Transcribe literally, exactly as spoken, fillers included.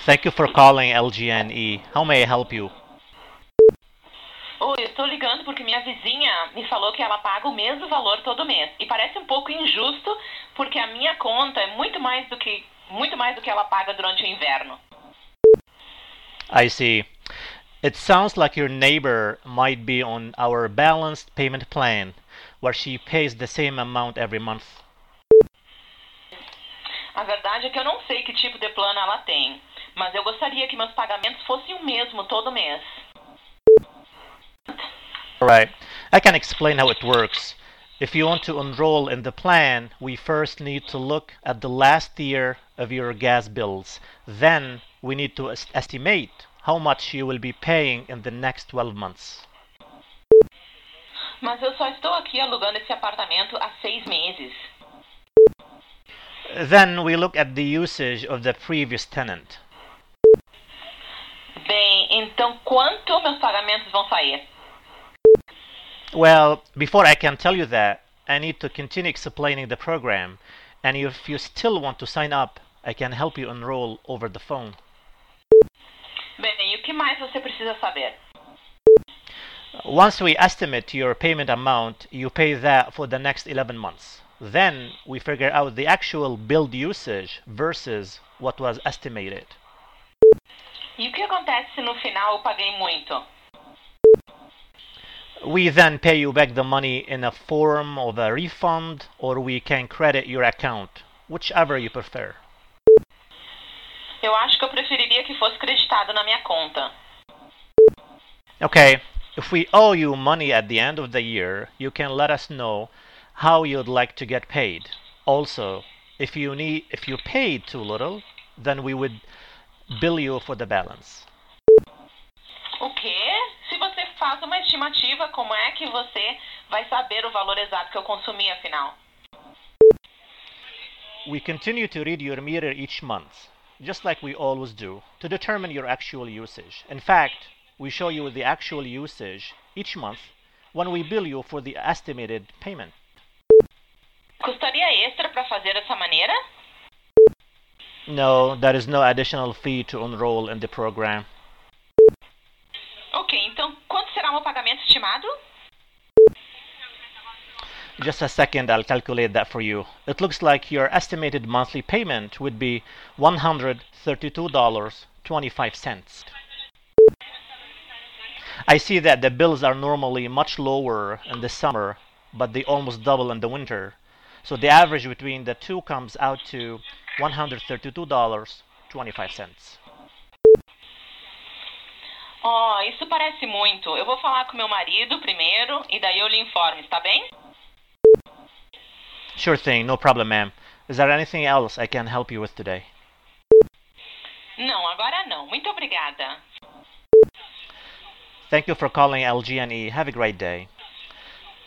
Thank you for calling L G N E. How may I help you? Oi, eu estou ligando porque minha vizinha me falou que ela paga o mesmo valor todo mês. E parece um pouco injusto porque a minha conta é muito mais do que muito mais do que ela paga durante o inverno. I see. It sounds like your neighbor might be on our balanced payment plan, where she pays the same amount every month. A verdade é que eu não sei que tipo de plano ela tem, mas eu gostaria que meus pagamentos fossem o mesmo todo mês. Alright, I can explain how it works. If you want to enroll in the plan, we first need to look at the last year of your gas bills. Then we need to est- estimate how much you will be paying in the next twelve months. Mas eu só estou aqui alugando esse apartamento há seis meses. Then we look at the usage of the previous tenant. Bem, então quanto meus pagamentos vão sair? Well, before I can tell you that, I need to continue explaining the program. And if you still want to sign up, I can help you enroll over the phone. Bem, e o que mais você precisa saber? Once we estimate your payment amount, you pay that for the next eleven months. Then we figure out the actual billed usage versus what was estimated. E o que acontece se no final eu paguei muito? We then pay you back the money in a form of a refund, or we can credit your account, whichever you prefer. Eu acho que eu preferiria que fosse creditado na minha conta. Okay, if we owe you money at the end of the year, you can let us know how you'd like to get paid. Also, if you need if you paid too little, then we would bill you for the balance. O quê? Se você faz uma estimativa, como é que você vai saber o valor exato que eu consumi afinal? We continue to read your meter each month, just like we always do, to determine your actual usage. In fact, we show you the actual usage each month when we bill you for the estimated payment. Custaria extra para fazer dessa maneira? No, there is no additional fee to enroll in the program. Ok, então quanto será o meu pagamento estimado? Just a second, I'll calculate that for you. It looks like your estimated monthly payment would be one hundred thirty-two dollars and twenty-five cents. I see that the bills are normally much lower in the summer, but they almost double in the winter. So the average between the two comes out to one hundred thirty-two dollars and twenty-five cents. Oh, isso parece muito. Eu vou falar com meu marido primeiro e daí eu lhe informo, está bem? Sure thing, no problem, ma'am. Is there anything else I can help you with today? Não, agora não. Muito obrigada. Thank you for calling L G N E. Have a great day.